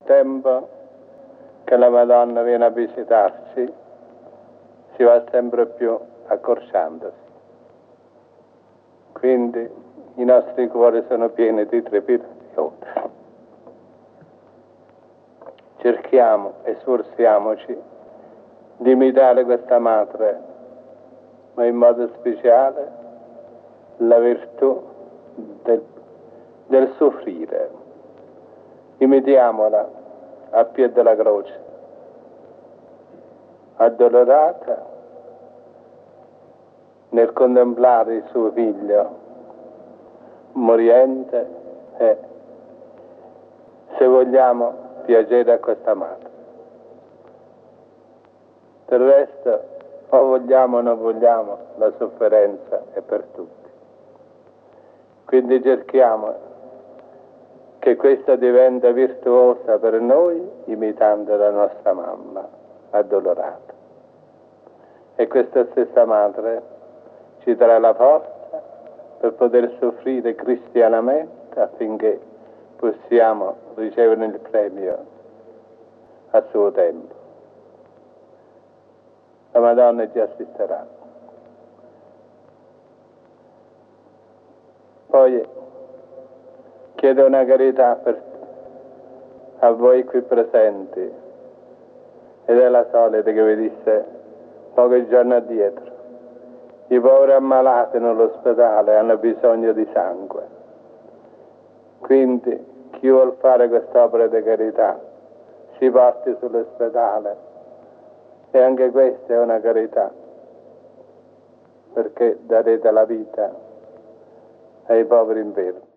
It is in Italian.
tempo che la Madonna viene a visitarci si va sempre più accorciandosi. Quindi i nostri cuori sono pieni di trepidazione. Cerchiamo e sforziamoci di imitare questa madre, ma in modo speciale la virtù del soffrire. Imitiamola a piede della croce, addolorata nel contemplare il suo figlio moriente e, se vogliamo, piacere a questa madre. Del resto, o vogliamo o non vogliamo, la sofferenza è per tutti. Quindi cerchiamo che questa diventa virtuosa per noi, imitando la nostra mamma addolorata. E questa stessa madre ci darà la forza per poter soffrire cristianamente affinché possiamo ricevere il premio a suo tempo. La Madonna ci assisterà. Poi chiedo una carità a voi qui presenti, ed è la solita che vi disse pochi giorni addietro. I poveri ammalati nell'ospedale hanno bisogno di sangue. Quindi chi vuol fare quest'opera di carità si porti sull'ospedale, e anche questa è una carità, perché darete la vita ai poveri infermi.